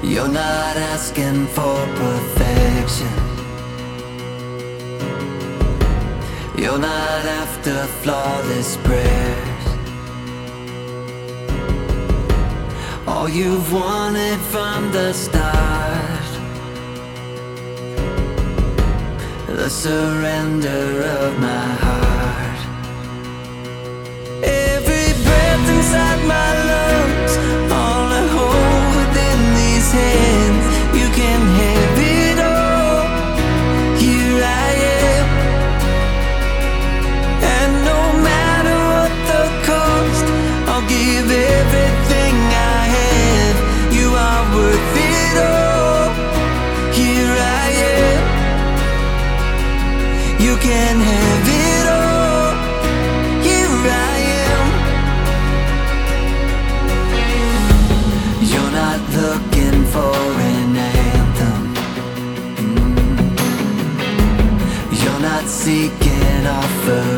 You're not asking for perfection. You're not after flawless prayers. All you've wanted from the start, the surrender of my heart. Every breath inside my lungs, all I hold within these hands, you can have it all. Here I am, and no matter what the cost, I'll give everything I have. You are worth it all. Here I am, you can have it all. Here I am. You're not looking for an anthem. You're not seeking offer